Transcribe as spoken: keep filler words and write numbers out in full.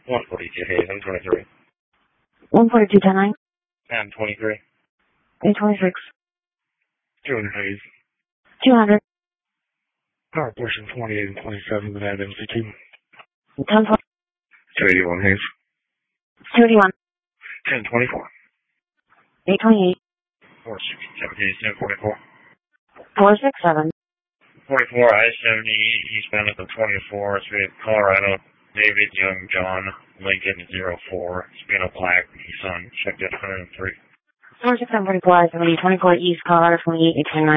one forty-two Hayes, M twenty-three. one forty-two ten nine. M twenty-three. A twenty-six. two hundred Hayes. two hundred. Power portion twenty-eight and twenty-seven, but add M C two. ten twenty. two eighty-one Hayes. two eighty-one. ten twenty-four. eight twenty-eight. four sixty-seven Hayes, ten forty-four. four sixty-seven. forty-four, I seventy-eight, eastbound at the twenty-four, Street, Colorado, David, Young, John, Lincoln, zero four, Spino Black, Nissan, checked at one hundred three. four six seven forty-four, I seventy, twenty-four East, Colorado, twenty-eight, eight twenty-nine.